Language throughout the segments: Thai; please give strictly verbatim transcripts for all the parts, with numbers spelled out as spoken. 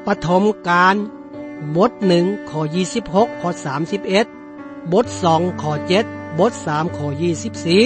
ปฐมกาลบทหนึ่งข้อยี่สิบหกข้อสามสิบเอ็ดบทสองข้อเจ็ดบทสามข้อยี่สิบสี่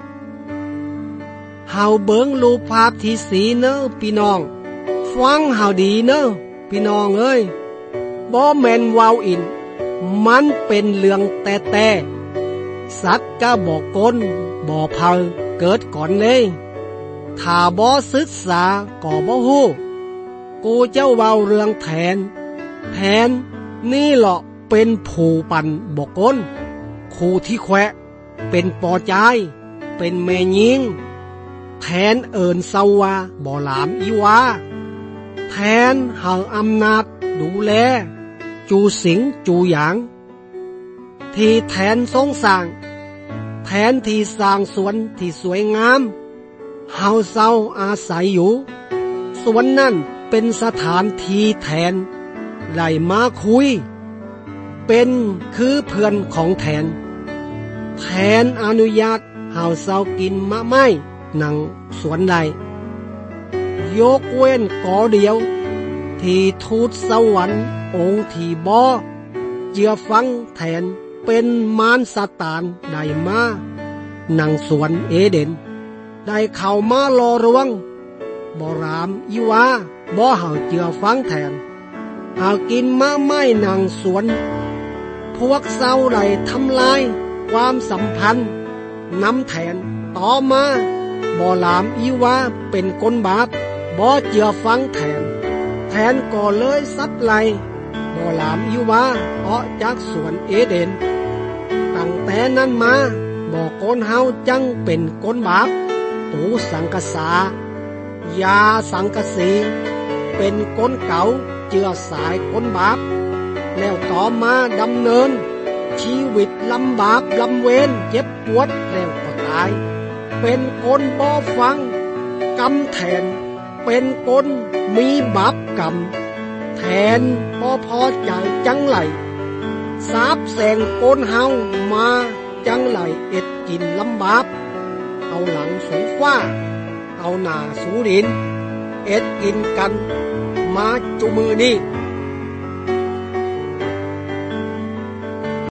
เฮาเบิงรูปภาพที่สีเนอพี่น้องฟังเฮาดีเนอพี่น้องเอ้ยบ่แม่นวาวอินมันเป็นเรื่องแต่แต่สัตว์ก็บ่ก้นบ่เผาเกิดก่อนเลยถ้าบ่ศึกษาก็บ่ฮู้กูเจ้าเว้าเรื่องแทนแทนนี่เหรอเป็นผู้ปั่นบ่ก้นครูที่แควะเป็นปอจายเป็นแม่ยิงแทนเอิญเศวาบ่หลามอีวาแทนเฮาอำนาจดูแลจูสิงจูหยางที่แทนทรงสร้างแทนที่สร้างสวนที่สวยงามเฮาเศร้าอาศัยอยู่สวนนั่นเป็นสถานที่แทนไหลมาคุยเป็นคือเพื่อนของแทนแทนอนุญาตเฮาเศร้ากินมะไม้หนังสวนใดยกเว้นก่อเดียวที่ทูตสวรรค์องค์ที่บ่เจือฟังแทนเป็นมารซาตานได้มานั่งสวนเอเดนได้เข้ามารอรวงบ่รามอีวาบ่เฮาเจือฟังแทนเฮากินมะไม้นั่งสวนพวกเศร้าได้ทำลายความสัมพันธ์นำแทนต่อมาบ่หลามอีวาเป็นคนบาปบ่เจือฟังแทนแทนก็เลยซับไลบ่หลามอีวาออกจากสวนเอเดนตั้งแต่นั้นมาบ่คนเฮาจังเป็นคนบาปตูสังกษายาสังกสีเป็นคนเก่าเจือสายคนบาปแล้วต่อมาดำเนินชีวิตลำบากลำเวนเจ็บปวดแล้วก็ตายเป็นคนบ่ฟังกรรมแทนเป็นคนมีบาปกรรมแทนพอพอใจจังไหลสาบแสงโกนเฮามาจังไหลเอ็ดกินลำบากเอาหลังสูฟ้าเอาหน้าสูดินเอ็ดกินกันมาจุมือนี้